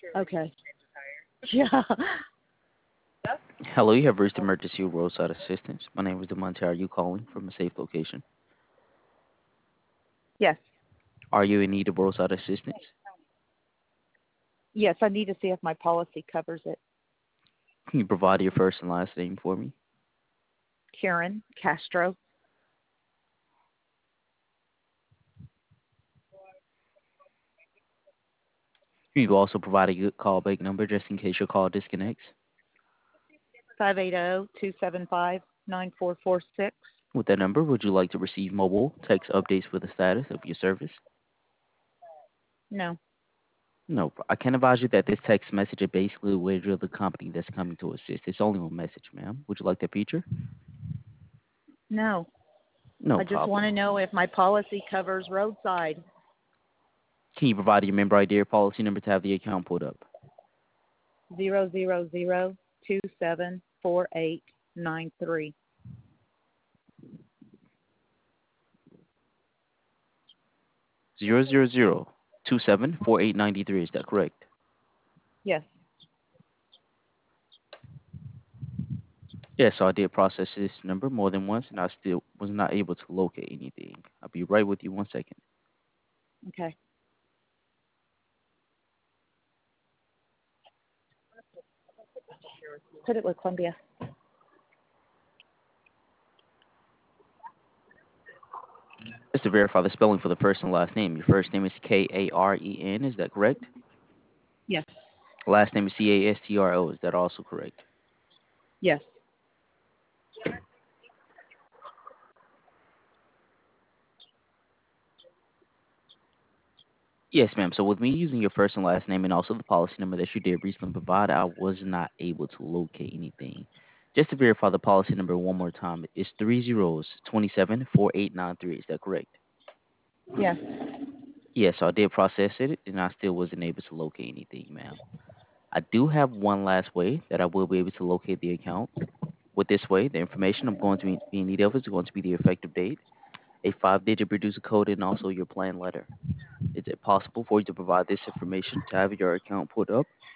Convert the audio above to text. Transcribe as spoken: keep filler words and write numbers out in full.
Okay. Yeah. Hello, you have reached emergency roadside assistance. My name is Demonte. Are you calling from a safe location? Yes. Are you in need of roadside assistance? Yes, I need to see if my policy covers it. Can you provide your first and last name for me? Karen Castro. Can you also provide a good callback number just in case your call disconnects? five eight zero, two seven five, nine four four six. With that number, would you like to receive mobile text updates for the status of your service? No. No, I can advise you that this text message is basically a way of the company that's coming to assist. It's only one message, ma'am. Would you like that feature? No. No I just want problem. to know if my policy covers roadside. Can you provide your member I D or policy number to have the account pulled up? Zero zero zero two seven four eight nine three. Zero zero zero two seven four eight ninety three. Is that correct? Yes. Yes, so I did process this number more than once, and I still was not able to locate anything. I'll be right with you one second. Okay. Put it with Columbia. Just to verify the spelling for the first and last name, your first name is K A R E N. Is that correct? Yes. Last name is C A S T R O. Is that also correct? Yes. Yes, ma'am. So with me using your first and last name and also the policy number that you did recently provide, I was not able to locate anything. Just to verify the policy number one more time, it's three zeros twenty seven four eight nine three. Is that correct? Yes. Yes, so I did process it, and I still wasn't able to locate anything, ma'am. I do have one last way that I will be able to locate the account. With this way, the information I'm going to be be in need of is going to be the effective date, a five-digit producer code, and also your plan letter. Is it possible for you to provide this information to have your account put up?